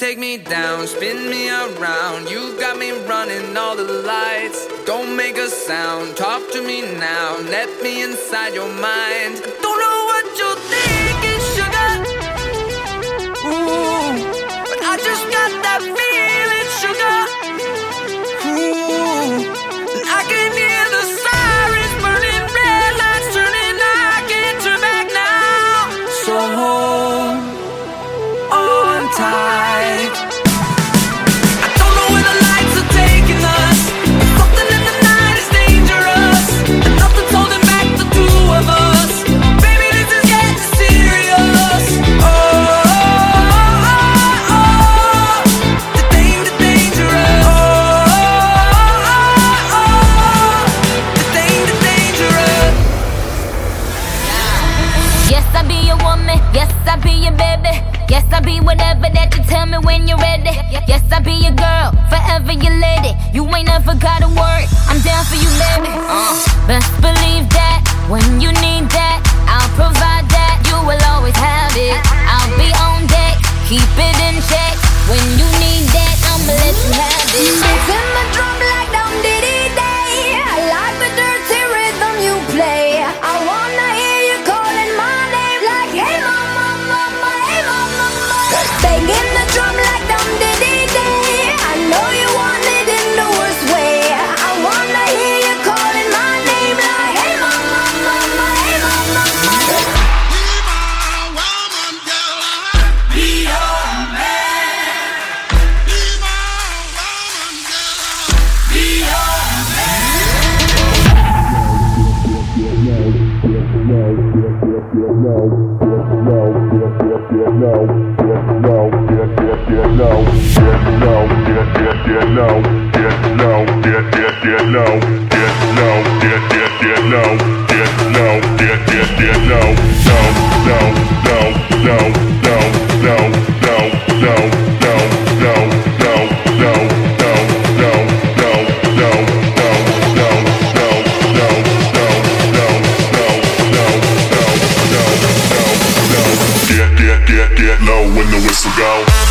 take me down, spin me around. You got me running all the lights. Don't make a sound, talk to me now. Let me inside your mind. Don't know what you're thinking, sugar. Ooh, but I just got that feeling, sugar. Ooh, and I can hear the sirens burning, red lights turning. I can't turn back now. So hold on tight. I don't know where the lights are taking us. Something in the night is dangerous, and nothing's holding back the two of us. Baby, this is getting serious. Oh, oh, oh, oh. The dangerous. Oh, oh, oh. The dangerous. Yes, I be your woman. Yes, I be your baby. Yes, I be whatever that you tell me when you're ready. Yes, I be your girl, forever your lady. You ain't never gotta worry, I'm down for you, baby. Best believe that when you need that, I'll provide that. You will always have it. I'll be on deck, keep it in check. When you need that, I'ma let you have it. Beating my drum like down diddy day. I like the dirty rhythm you play. I wanna hear you calling my name like, hey mama, mama, hey mama, mama. Banging the drum like down diddy day. I know you want it in the worst way. I wanna hear you calling my name like, hey mama, mama, hey mama, mama. Be your man. Be your Get low when the whistle go.